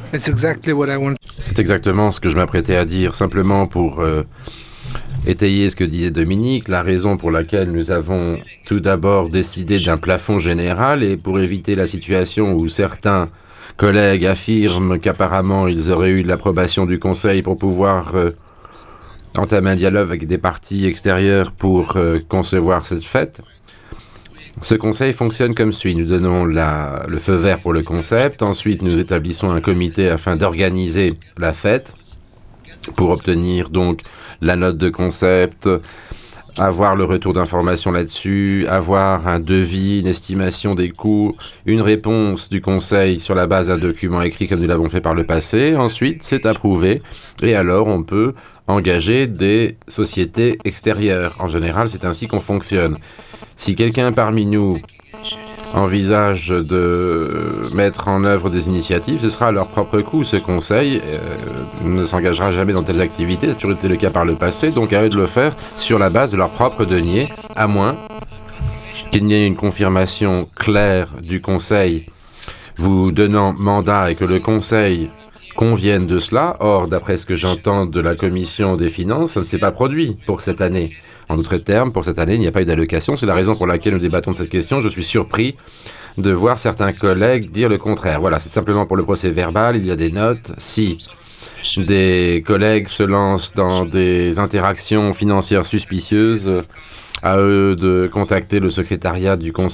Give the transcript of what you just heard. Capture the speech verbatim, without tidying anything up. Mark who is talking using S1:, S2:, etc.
S1: It's exactly what I want.
S2: C'est exactement ce que je m'apprêtais à dire, simplement pour euh, étayer ce que disait Dominique, la raison pour laquelle nous avons tout d'abord décidé d'un plafond général et pour éviter la situation où certains collègues affirment qu'apparemment ils auraient eu l'approbation du Conseil pour pouvoir euh, entamer un dialogue avec des partis extérieurs pour euh, concevoir cette fête. Ce conseil fonctionne comme suit. Nous donnons la, le feu vert pour le concept. Ensuite, nous établissons un comité afin d'organiser la fête pour obtenir donc la note de concept, avoir le retour d'information là-dessus, avoir un devis, une estimation des coûts, une réponse du conseil sur la base d'un document écrit comme nous l'avons fait par le passé. Ensuite, c'est approuvé et alors on peut engager des sociétés extérieures. En général, c'est ainsi qu'on fonctionne. Si quelqu'un parmi nous envisage de mettre en œuvre des initiatives, ce sera à leur propre coût. Ce conseil euh, ne s'engagera jamais dans telles activités, c'est toujours été le cas par le passé, donc à eux de le faire sur la base de leur propre denier, à moins qu'il n'y ait une confirmation claire du conseil vous donnant mandat et que le conseil convienne de cela. Or, d'après ce que j'entends de la commission des finances, ça ne s'est pas produit pour cette année. En d'autres termes, pour cette année, il n'y a pas eu d'allocation. C'est la raison pour laquelle nous débattons de cette question. Je suis surpris de voir certains collègues dire le contraire. Voilà, c'est simplement pour le procès verbal, il y a des notes. Si des collègues se lancent dans des interactions financières suspicieuses, à eux de contacter le secrétariat du conseil